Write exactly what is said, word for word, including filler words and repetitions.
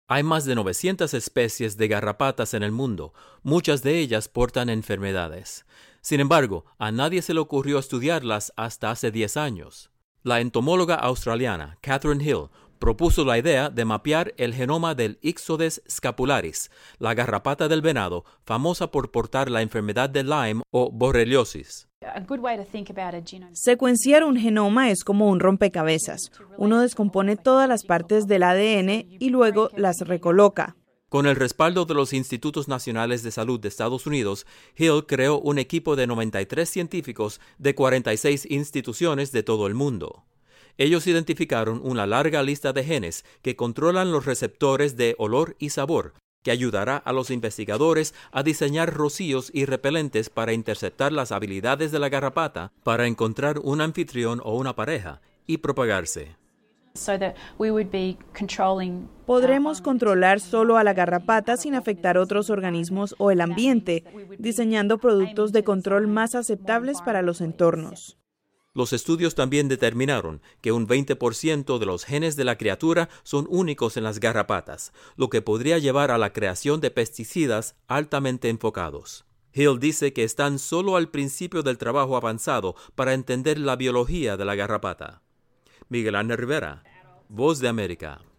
Hay más de novecientas especies de garrapatas en el mundo. Muchas de ellas portan enfermedades. Sin embargo, a nadie se le ocurrió estudiarlas hasta hace diez años. La entomóloga australiana Catherine Hill propuso la idea de mapear el genoma del Ixodes scapularis, la garrapata del venado, famosa por portar la enfermedad de Lyme o borreliosis. Secuenciar un genoma es como un rompecabezas. Uno descompone todas las partes del A D N y luego las recoloca. Con el respaldo de los Institutos Nacionales de Salud de Estados Unidos, Hill creó un equipo de noventa y tres científicos de cuarenta y seis instituciones de todo el mundo. Ellos identificaron una larga lista de genes que controlan los receptores de olor y sabor, que ayudará a los investigadores a diseñar rocíos y repelentes para interceptar las habilidades de la garrapata para encontrar un anfitrión o una pareja y propagarse. Podremos controlar solo a la garrapata sin afectar otros organismos o el ambiente, diseñando productos de control más aceptables para los entornos. Los estudios también determinaron que un veinte por ciento de los genes de la criatura son únicos en las garrapatas, lo que podría llevar a la creación de pesticidas altamente enfocados. Hill dice que están solo al principio del trabajo avanzado para entender la biología de la garrapata. Miguel Ángel Rivera, Voz de América.